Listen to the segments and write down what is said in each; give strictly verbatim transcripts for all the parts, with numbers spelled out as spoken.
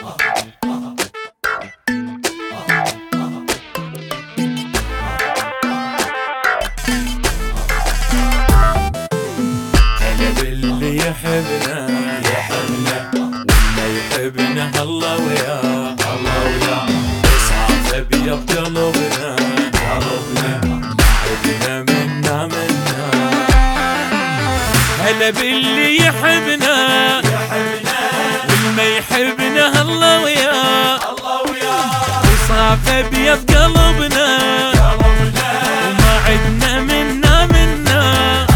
باللي يحبنا يحبنا وما يحبنا الله وياه الله وياه اصعب ابيض قلبنا قلبنا عدنا منا منا هلا باللي يحبنا يحبنا وما يحبنا الله وياه الله وياه اصعب ابيض قلبنا قلبنا وما عدنا منا منا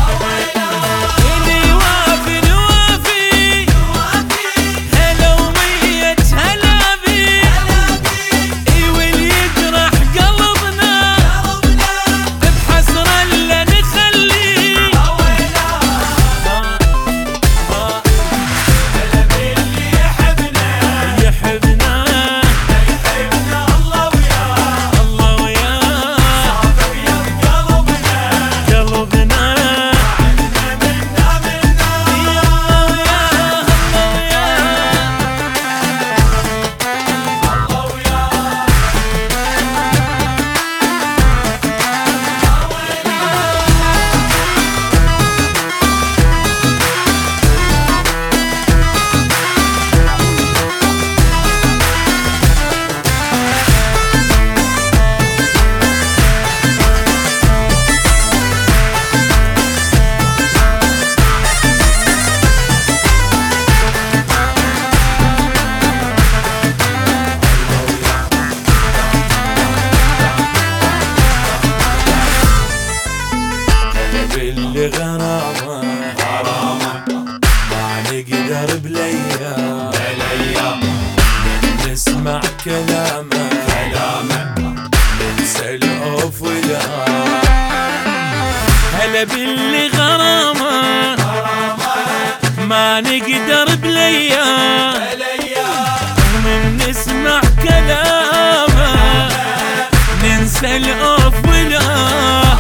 باللي غرامة غرامة ما نقدر بليا بليا نسمع كلامه كلامه ننسى الخوف والهام هلا باللي غرامة غرامة ما نقدر بليا بليا من نسمع كلامه ننسى الخوف والهام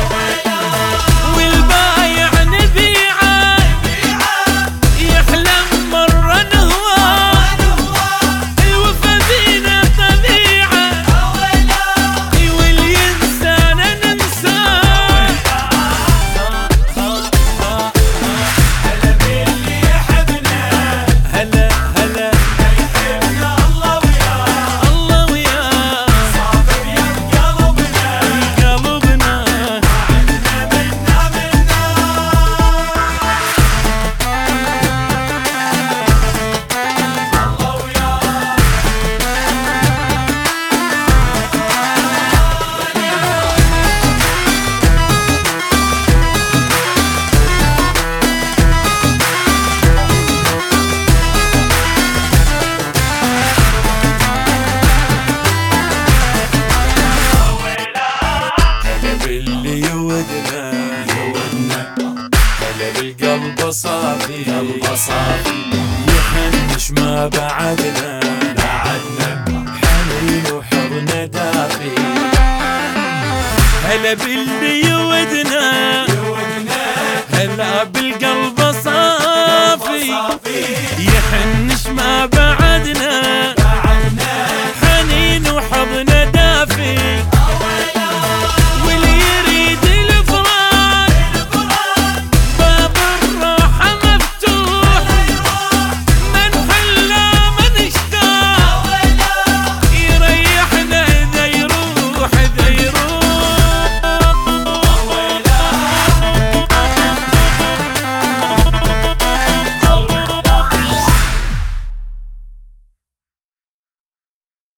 بالقلب صافي قلب صافي يحنش ما بعدنا بعدنا حنين وحضن دافي هلا باللي يودنا يودنا هلا بالقلب صافي يحنش ما